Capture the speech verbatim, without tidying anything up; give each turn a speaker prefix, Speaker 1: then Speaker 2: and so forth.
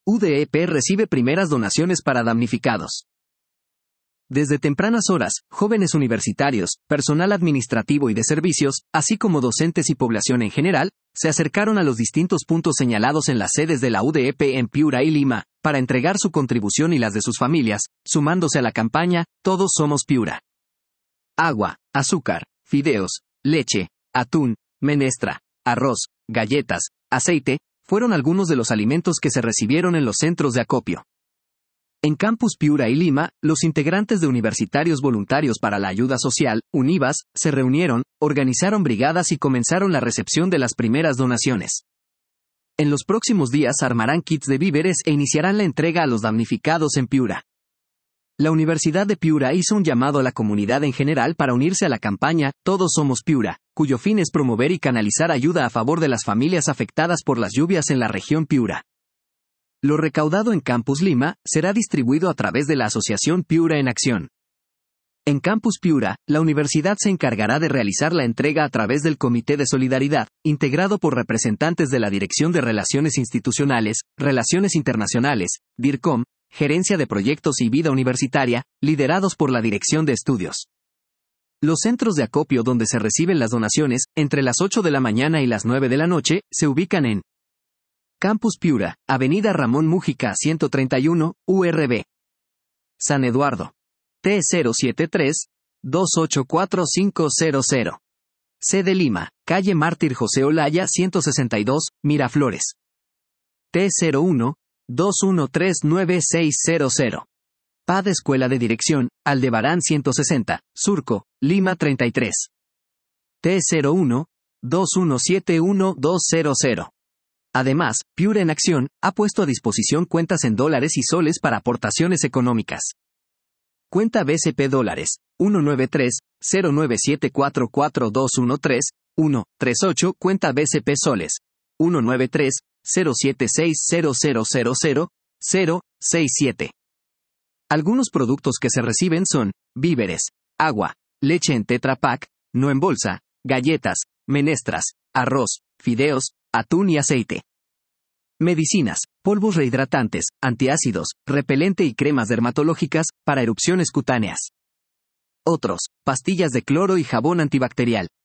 Speaker 1: U D E P recibe primeras donaciones para damnificados. Desde tempranas horas, jóvenes universitarios, personal administrativo y de servicios, así como docentes y población en general, se acercaron a los distintos puntos señalados en las sedes de la U D E P en Piura y Lima, para entregar su contribución y las de sus familias, sumándose a la campaña Todos Somos Piura. Agua, azúcar, fideos, leche, atún, menestra, arroz, galletas, aceite, fueron algunos de los alimentos que se recibieron en los centros de acopio. En Campus Piura y Lima, los integrantes de Universitarios Voluntarios para la Ayuda Social, UNIVAS, se reunieron, organizaron brigadas y comenzaron la recepción de las primeras donaciones. En los próximos días armarán kits de víveres e iniciarán la entrega a los damnificados en Piura. La Universidad de Piura hizo un llamado a la comunidad en general para unirse a la campaña Todos Somos Piura, cuyo fin es promover y canalizar ayuda a favor de las familias afectadas por las lluvias en la región Piura. Lo recaudado en Campus Lima será distribuido a través de la Asociación Piura en Acción. En Campus Piura, la universidad se encargará de realizar la entrega a través del Comité de Solidaridad, integrado por representantes de la Dirección de Relaciones Institucionales, Relaciones Internacionales, DIRCOM, Gerencia de Proyectos y Vida Universitaria, liderados por la Dirección de Estudios. Los centros de acopio donde se reciben las donaciones, entre las ocho de la mañana y las nueve de la noche, se ubican en Campus Piura, Avenida Ramón Mújica ciento treinta y uno, U R B. San Eduardo. T cero siete tres, dos ocho cuatro cinco cero cero. Sede Lima, Calle Mártir José Olaya ciento sesenta y dos, Miraflores. T cero uno, dos uno tres nueve seis cero cero. P A D Escuela de Dirección, Aldebarán ciento sesenta, Surco, Lima treinta y tres. T cero uno, dos uno siete uno dos cero cero. Además, Piura en Acción ha puesto a disposición cuentas en dólares y soles para aportaciones económicas. Cuenta B C P dólares, uno nueve tres, cero nueve siete cuatro cuatro dos uno tres, uno tres ocho. Cuenta B C P soles, uno nueve tres, cero siete seis cero cero cero cero, cero seis siete. Algunos productos que se reciben son víveres, agua, leche en Tetra Pak, no en bolsa, galletas, menestras, arroz, fideos, atún y aceite. Medicinas, polvos rehidratantes, antiácidos, repelente y cremas dermatológicas para erupciones cutáneas. Otros, pastillas de cloro y jabón antibacterial.